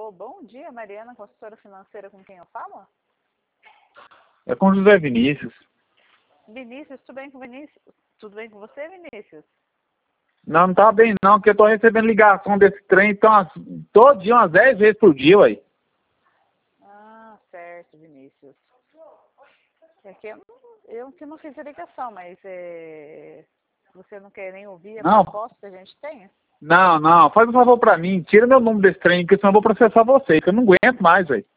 Alô, bom dia, Mariana, consultora financeira, com quem eu falo? É com José Vinícius. Vinícius, tudo bem com Vinícius? Tudo bem com você, Vinícius? Não, não tá bem não, porque eu tô recebendo ligação desse trem, então, todo dia, umas 10 vezes por dia, ué. Ah, certo, Vinícius. É que eu que não fiz a ligação, mas você não quer nem ouvir a Não. proposta que a gente tem? Não, faz um favor pra mim, tira meu número desse trem, porque senão eu vou processar você, que eu não aguento mais, velho.